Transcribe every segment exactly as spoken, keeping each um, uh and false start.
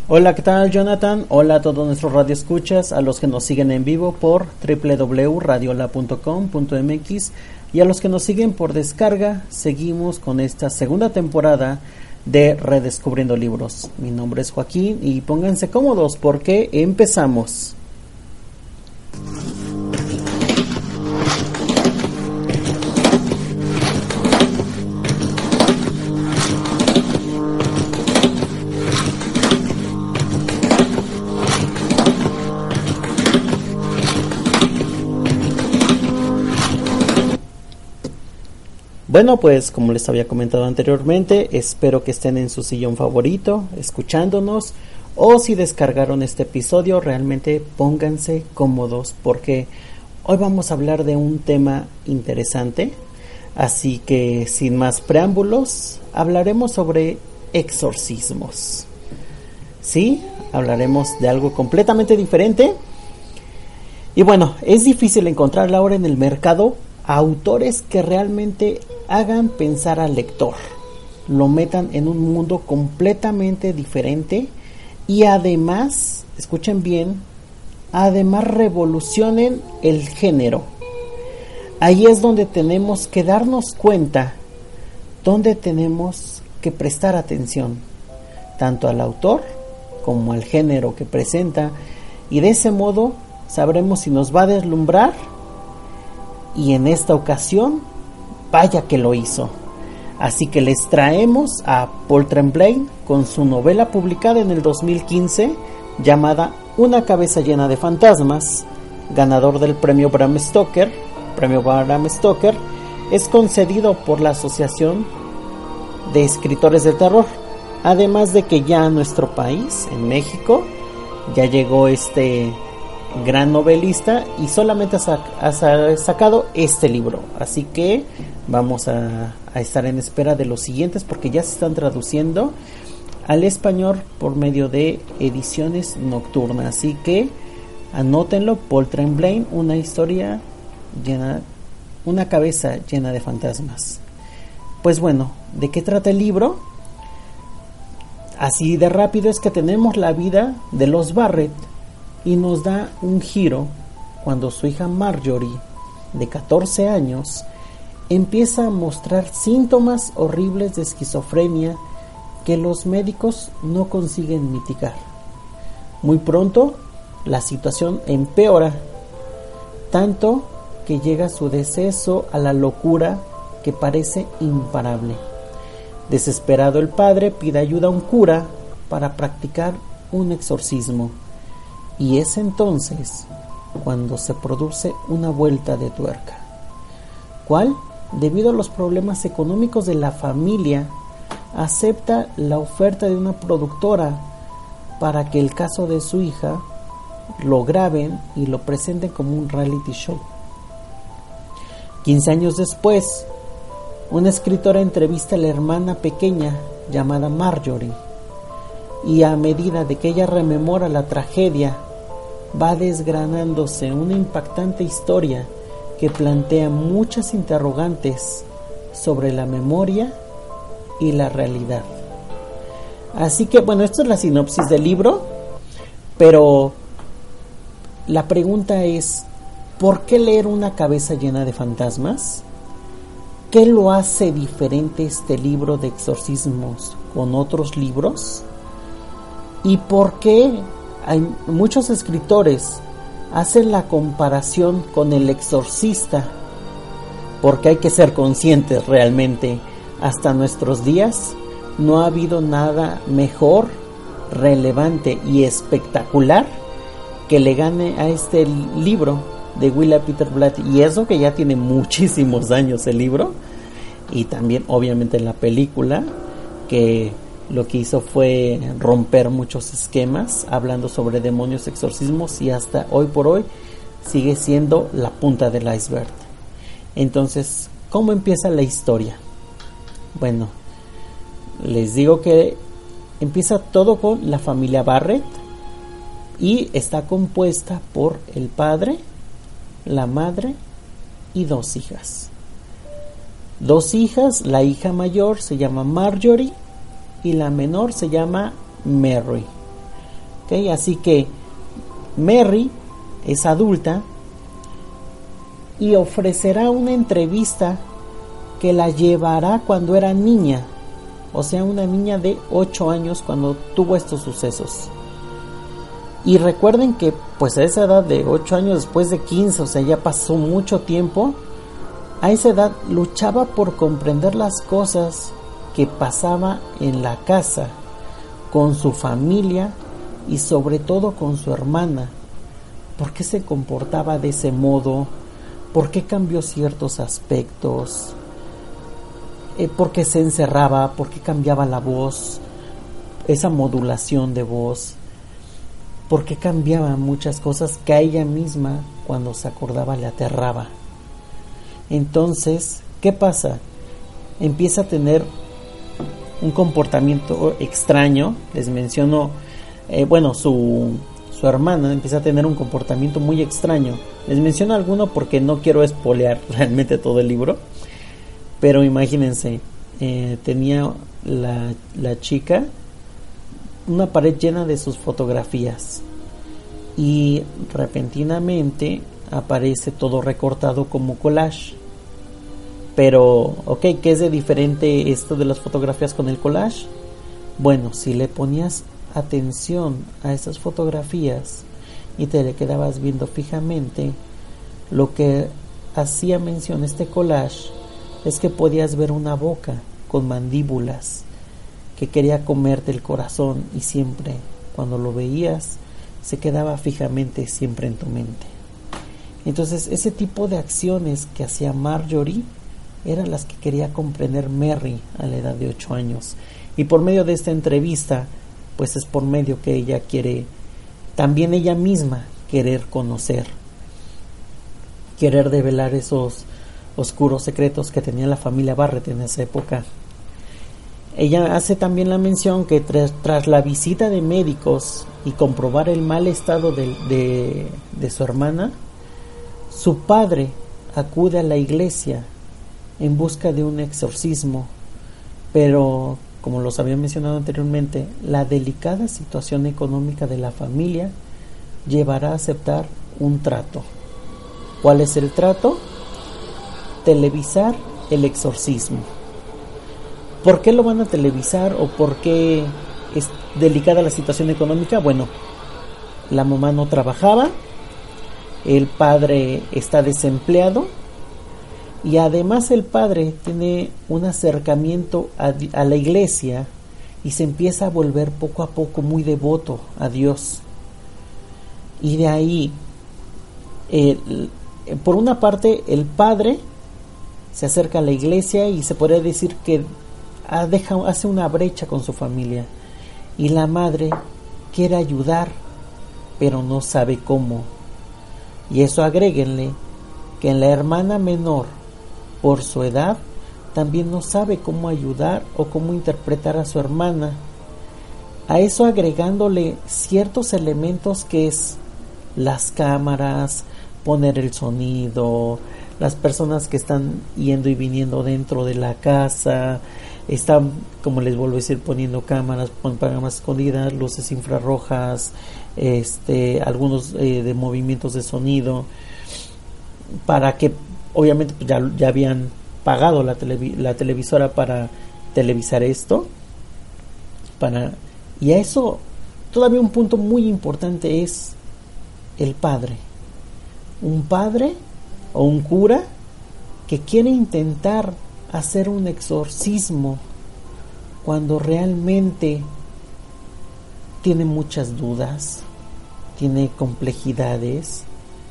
Hola, ¿qué tal, Jonathan? Hola a todos nuestros radioescuchas, a los que nos siguen en vivo por doble u doble u doble u punto radiola punto com punto m x y a los que nos siguen por descarga. Seguimos con esta segunda temporada de Redescubriendo Libros. Mi nombre es Joaquín y pónganse cómodos porque empezamos. Bueno, pues como les había comentado anteriormente, espero que estén en su sillón favorito, escuchándonos, o si descargaron este episodio, realmente pónganse cómodos porque hoy vamos a hablar de un tema interesante. Así que sin más preámbulos, hablaremos sobre exorcismos. Sí, hablaremos de algo completamente diferente. Y bueno, es difícil encontrar ahora en el mercado autores que realmente hagan pensar al lector, lo metan en un mundo completamente diferente y además, escuchen bien, además revolucionen el género. Ahí es donde tenemos que darnos cuenta, donde tenemos que prestar atención, tanto al autor como al género que presenta, y de ese modo sabremos si nos va a deslumbrar. Y en esta ocasión, vaya que lo hizo. Así que les traemos a Paul Tremblay con su novela publicada en el dos mil quince llamada Una cabeza llena de fantasmas, ganador del premio Bram Stoker. Premio Bram Stoker es concedido por la Asociación de Escritores de Terror. Además de que ya a nuestro país, en México, ya llegó este gran novelista y solamente ha, sac- ha sacado este libro, así que vamos a, a estar en espera de los siguientes porque ya se están traduciendo al español por medio de Ediciones Nocturna, así que anótenlo. Paul Tremblay, una historia llena, una cabeza llena de fantasmas. Pues bueno, ¿de qué trata el libro? Así de rápido es que tenemos la vida de los Barrett y nos da un giro cuando su hija Marjorie, de catorce años, empieza a mostrar síntomas horribles de esquizofrenia que los médicos no consiguen mitigar. Muy pronto la situación empeora, tanto que llega su deceso a la locura que parece imparable. Desesperado, el padre pide ayuda a un cura para practicar un exorcismo. Y es entonces cuando se produce una vuelta de tuerca. ¿Cuál? Debido a los problemas económicos de la familia, acepta la oferta de una productora para que el caso de su hija lo graben y lo presenten como un reality show. quince años después, una escritora entrevista a la hermana pequeña llamada Marjorie, y a medida de que ella rememora la tragedia, va desgranándose una impactante historia que plantea muchas interrogantes sobre la memoria y la realidad. Así que bueno, esto es la sinopsis del libro, pero la pregunta es, ¿por qué leer Una cabeza llena de fantasmas? ¿Qué lo hace diferente este libro de exorcismos con otros libros? ¿Y por qué hay muchos escritores hacen la comparación con El Exorcista? Porque hay que ser conscientes, realmente hasta nuestros días no ha habido nada mejor, relevante y espectacular que le gane a este libro de Willa Peter Blatty, y eso que ya tiene muchísimos años el libro, y también obviamente en la película, que lo que hizo fue romper muchos esquemas hablando sobre demonios, exorcismos, y hasta hoy por hoy sigue siendo la punta del iceberg. Entonces, ¿cómo empieza la historia? Bueno, les digo que empieza todo con la familia Barrett y está compuesta por el padre, la madre y dos hijas. Dos hijas, la hija mayor se llama Marjorie y la menor se llama Mary. ¿Okay? Así que Mary es adulta y ofrecerá una entrevista que la llevará cuando era niña, o sea, una niña de ocho años cuando tuvo estos sucesos. Y recuerden que pues a esa edad de ocho años, después de quince, o sea, ya pasó mucho tiempo. A esa edad luchaba por comprender las cosas que pasaba en la casa, con su familia y sobre todo con su hermana. ¿Por qué se comportaba de ese modo? ¿Por qué cambió ciertos aspectos? Eh, ¿Por qué se encerraba? ¿Por qué cambiaba la voz? Esa modulación de voz. ¿Por qué cambiaba muchas cosas que a ella misma, cuando se acordaba, le aterraba? Entonces, ¿qué pasa? Empieza a tener un comportamiento extraño. Les menciono, eh, bueno, su, su hermana empieza a tener un comportamiento muy extraño. Les menciono alguno porque no quiero espolear realmente todo el libro. Pero imagínense, eh, tenía la, la chica una pared llena de sus fotografías. Y repentinamente aparece todo recortado como collage. Pero, ok, ¿qué es de diferente esto de las fotografías con el collage? Bueno, si le ponías atención a esas fotografías y te le quedabas viendo fijamente, lo que hacía mención este collage es que podías ver una boca con mandíbulas que quería comerte el corazón, y siempre, cuando lo veías, se quedaba fijamente siempre en tu mente. Entonces, ese tipo de acciones que hacía Marjorie eran las que quería comprender Mary a la edad de ocho años. Y por medio de esta entrevista, pues es por medio que ella quiere, también ella misma, querer conocer, querer develar esos oscuros secretos que tenía la familia Barrett en esa época. Ella hace también la mención que tras, tras la visita de médicos y comprobar el mal estado de, de, de su hermana, su padre acude a la iglesia en busca de un exorcismo, pero como los había mencionado anteriormente, la delicada situación económica de la familia llevará a aceptar un trato. ¿Cuál es el trato? Televisar el exorcismo. ¿Por qué lo van a televisar o por qué es delicada la situación económica? Bueno, la mamá no trabajaba, el padre está desempleado y además el padre tiene un acercamiento a, a la iglesia y se empieza a volver poco a poco muy devoto a Dios. Y de ahí, eh, por una parte, el padre se acerca a la iglesia y se podría decir que deja, hace una brecha con su familia, y la madre quiere ayudar pero no sabe cómo. Y eso agréguenle que la hermana menor, por su edad, también no sabe cómo ayudar o cómo interpretar a su hermana. A eso agregándole ciertos elementos que es las cámaras, poner el sonido, las personas que están yendo y viniendo dentro de la casa, están, como les vuelvo a decir, poniendo cámaras, cámaras escondidas, luces infrarrojas, este, algunos eh, de movimientos de sonido, para que obviamente pues, ya, ya habían pagado la, televi- la televisora para televisar esto, para y a eso todavía un punto muy importante es el padre, un padre o un cura que quiere intentar hacer un exorcismo cuando realmente tiene muchas dudas, tiene complejidades.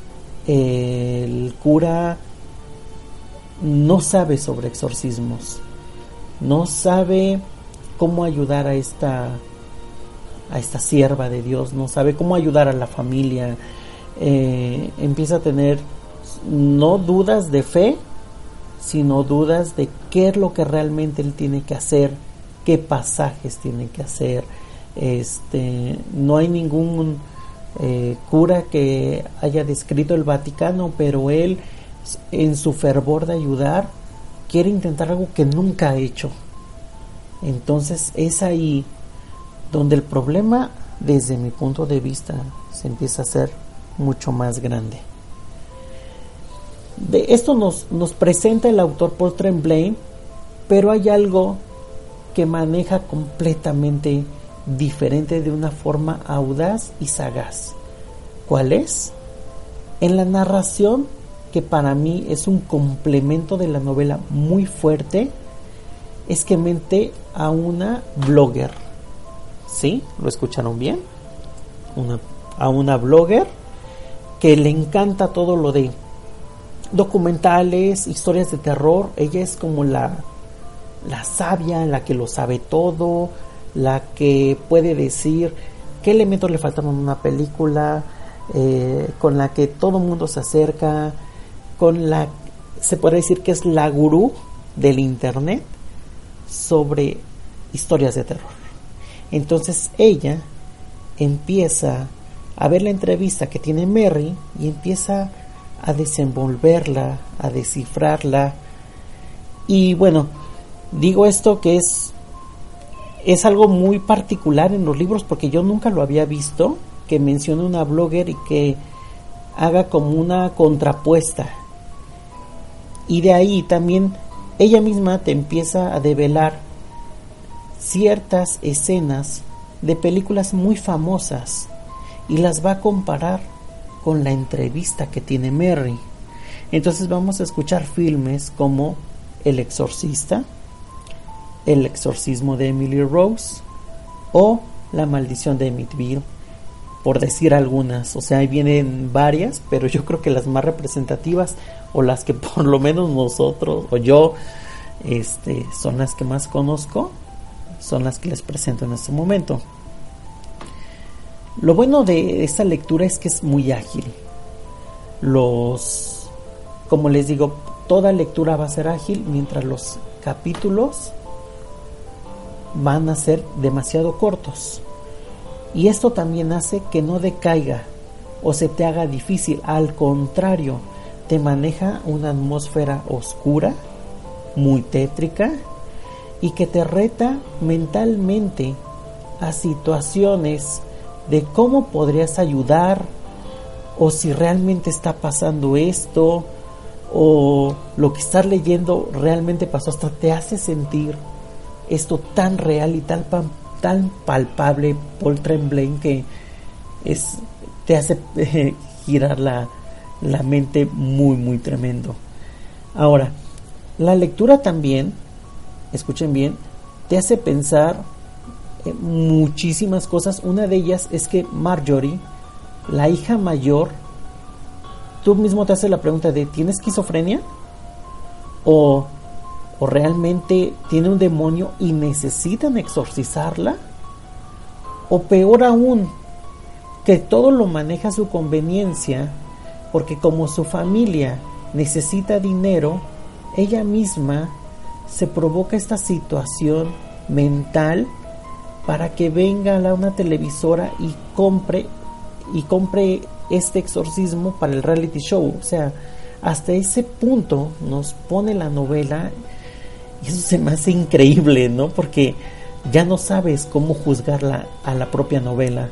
El cura no sabe sobre exorcismos, no sabe cómo ayudar a esta a esta sierva de Dios, no sabe cómo ayudar a la familia. Eh, empieza a tener no dudas de fe, sino dudas de qué es lo que realmente él tiene que hacer, qué pasajes tiene que hacer. Este, no hay ningún eh, cura que haya descrito el Vaticano, pero él, en su fervor de ayudar, quiere intentar algo que nunca ha hecho. Entonces es ahí donde el problema desde mi punto de vista, se empieza a hacer mucho más grande. De esto nos, nos presenta el autor Paul Tremblay, pero hay algo que maneja completamente diferente, de una forma audaz y sagaz. ¿Cuál es? En la narración, que para mí es un complemento de la novela muy fuerte, es que mete a una blogger. ¿Sí? ¿Lo escucharon bien? Una, a una blogger que le encanta todo lo de documentales, historias de terror. Ella es como la, la sabia, la que lo sabe todo, la que puede decir qué elementos le faltaron a una película, eh, con la que todo el mundo se acerca, con la, se puede decir que es la gurú del internet sobre historias de terror. Entonces ella empieza a ver la entrevista que tiene Merry y empieza a desenvolverla, a descifrarla. Y bueno, digo esto que es es algo muy particular en los libros, porque yo nunca lo había visto, que mencione una blogger y que haga como una contrapuesta. Y de ahí también ella misma te empieza a develar ciertas escenas de películas muy famosas y las va a comparar con la entrevista que tiene Merry. Entonces vamos a escuchar filmes como El Exorcista, El exorcismo de Emily Rose o La maldición de Amityville, por decir algunas. O sea, ahí vienen varias, pero yo creo que las más representativas, o las que por lo menos nosotros o yo este, son las que más conozco, son las que les presento en este momento. Lo bueno de esta lectura es que es muy ágil. Los, como les digo, toda lectura va a ser ágil, mientras los capítulos van a ser demasiado cortos. Y esto también hace que no decaiga o se te haga difícil. Al contrario, te maneja una atmósfera oscura, muy tétrica, y que te reta mentalmente a situaciones de cómo podrías ayudar, o si realmente está pasando esto, o lo que estás leyendo realmente pasó. Hasta te hace sentir esto tan real y tan, tan palpable, Paul Tremblay, que es, te hace eh, girar la, la mente muy muy tremendo. Ahora, la lectura también, escuchen bien, te hace pensar en muchísimas cosas. Una de ellas es que Marjorie, la hija mayor, tú mismo te haces la pregunta de ¿tiene esquizofrenia? O ¿O realmente tiene un demonio y necesitan exorcizarla? O peor aún, que todo lo maneja a su conveniencia, porque como su familia necesita dinero, ella misma se provoca esta situación mental para que venga a una televisora y compre y compre este exorcismo para el reality show. O sea, hasta ese punto nos pone la novela. Y eso se me hace increíble, ¿no? Porque ya no sabes cómo juzgarla a la propia novela.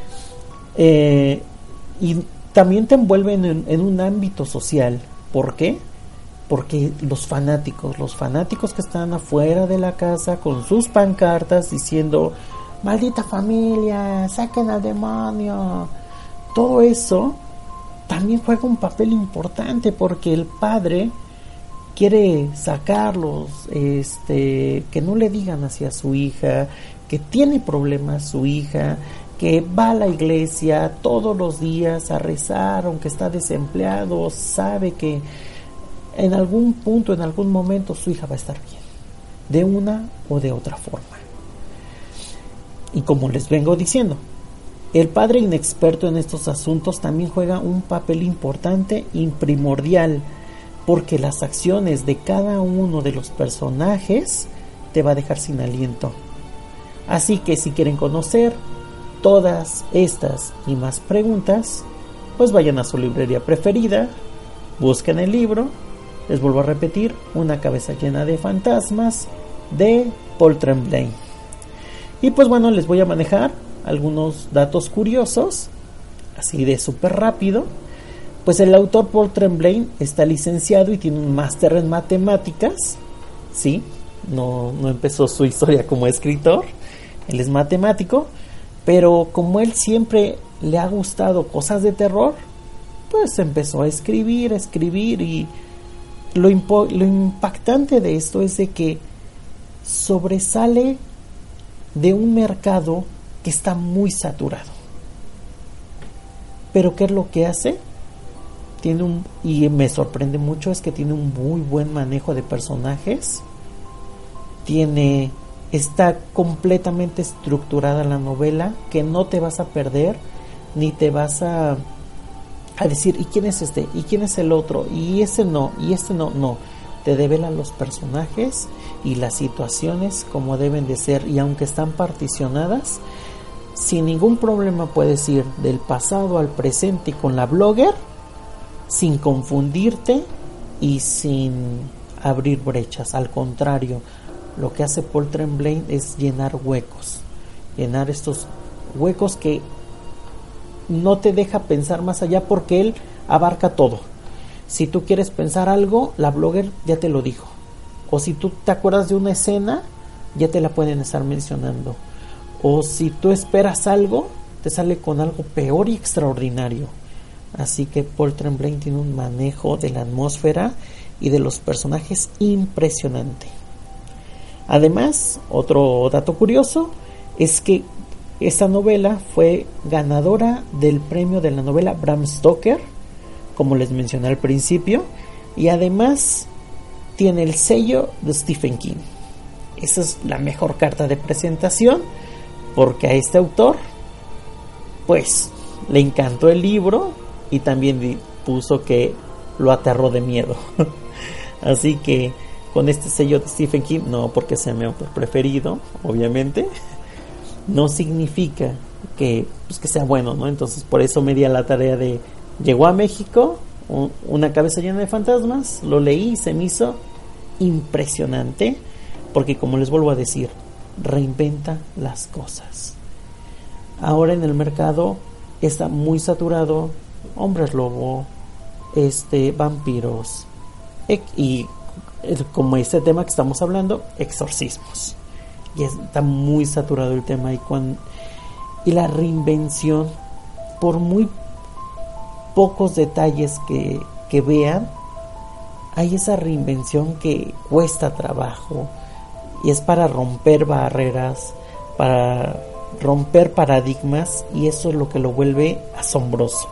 Eh, y también te envuelven en, en un ámbito social. ¿Por qué? Porque los fanáticos, los fanáticos que están afuera de la casa con sus pancartas diciendo maldita familia, saquen al demonio. Todo eso también juega un papel importante, porque el padre quiere sacarlos, este, que no le digan hacia su hija, que tiene problemas su hija, que va a la iglesia todos los días a rezar, aunque está desempleado, sabe que en algún punto, en algún momento su hija va a estar bien, de una o de otra forma. Y como les vengo diciendo, el padre inexperto en estos asuntos también juega un papel importante y primordial, porque las acciones de cada uno de los personajes te va a dejar sin aliento. Así que si quieren conocer todas estas y más preguntas, pues vayan a su librería preferida, busquen el libro. Les vuelvo a repetir, Una cabeza llena de fantasmas, de Paul Tremblay. Y pues bueno, les voy a manejar algunos datos curiosos, así de súper rápido. Pues el autor Paul Tremblay está licenciado y tiene un máster en matemáticas, ¿sí? No, no empezó su historia como escritor, él es matemático, pero como él siempre le ha gustado cosas de terror, pues empezó a escribir, a escribir y lo, impo- lo impactante de esto es de que sobresale de un mercado que está muy saturado. Pero ¿qué es lo que hace? Tiene un, y me sorprende mucho, es que tiene un muy buen manejo de personajes. Tiene, está completamente estructurada la novela, que no te vas a perder, ni te vas a, a decir, ¿y quién es este? ¿Y quién es el otro? Y ese no, y este no, no. Te devela los personajes y las situaciones como deben de ser, y aunque están particionadas, sin ningún problema puedes ir del pasado al presente con la blogger, sin confundirte y sin abrir brechas. Al contrario, lo que hace Paul Tremblay es llenar huecos, llenar estos huecos que no te deja pensar más allá, porque él abarca todo. Si tú quieres pensar algo, la blogger ya te lo dijo, o si tú te acuerdas de una escena, ya te la pueden estar mencionando, o si tú esperas algo, te sale con algo peor y extraordinario. Así que Paul Tremblay tiene un manejo de la atmósfera y de los personajes impresionante. Además, otro dato curioso es que esta novela fue ganadora del premio de la novela Bram Stoker, como les mencioné al principio, y además tiene el sello de Stephen King. Esa es la mejor carta de presentación, porque a este autor pues le encantó el libro y también puso que lo aterró de miedo. Así que con este sello de Stephen King, no porque sea mi autor preferido, obviamente, no significa que, pues, que sea bueno, ¿no? Entonces por eso me di a la tarea de, llegó a México, un, una cabeza llena de fantasmas, lo leí y se me hizo impresionante, porque como les vuelvo a decir, reinventa las cosas. Ahora en el mercado está muy saturado, hombres lobo, este, vampiros, e- y como este tema que estamos hablando, exorcismos, y está muy saturado el tema, y, cuando, y la reinvención, por muy pocos detalles que, que vean, hay esa reinvención que cuesta trabajo, y es para romper barreras, para romper paradigmas, y eso es lo que lo vuelve asombroso.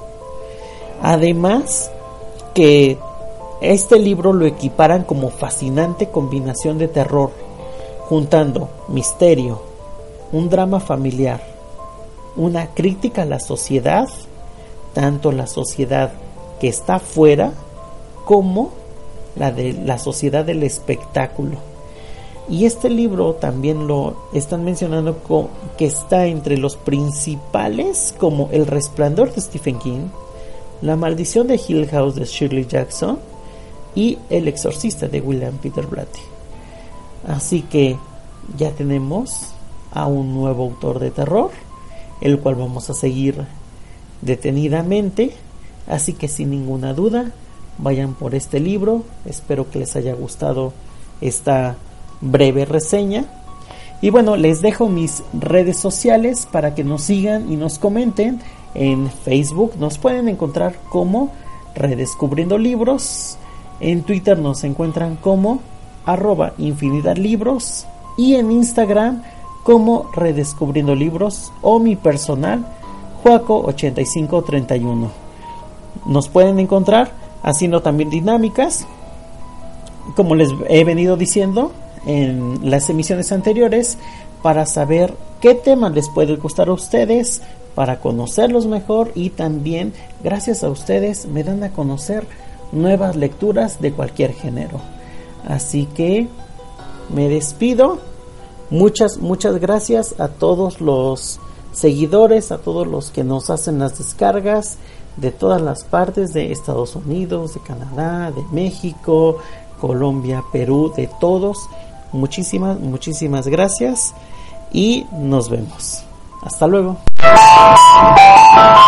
Además que este libro lo equiparan como fascinante combinación de terror, juntando misterio, un drama familiar, una crítica a la sociedad, tanto la sociedad que está afuera como la de la sociedad del espectáculo. Y este libro también lo están mencionando como que está entre los principales, como El Resplandor de Stephen King, La Maldición de Hill House de Shirley Jackson y El Exorcista de William Peter Blatty. Así que ya tenemos a un nuevo autor de terror, el cual vamos a seguir detenidamente. Así que sin ninguna duda, vayan por este libro. Espero que les haya gustado esta breve reseña. Y bueno, les dejo mis redes sociales para que nos sigan y nos comenten. En Facebook nos pueden encontrar como Redescubriendo Libros. En Twitter nos encuentran como arroba Infinidad Libros. Y en Instagram como Redescubriendo Libros, o mi personal Juaco ochenta y cinco treinta y uno. Nos pueden encontrar haciendo también dinámicas, como les he venido diciendo en las emisiones anteriores, para saber qué tema les puede gustar a ustedes, para conocerlos mejor, y también gracias a ustedes me dan a conocer nuevas lecturas de cualquier género. Así que me despido. Muchas, muchas gracias a todos los seguidores, a todos los que nos hacen las descargas de todas las partes de Estados Unidos, de Canadá, de México, Colombia, Perú, de todos. Muchísimas, muchísimas gracias y nos vemos. Hasta luego.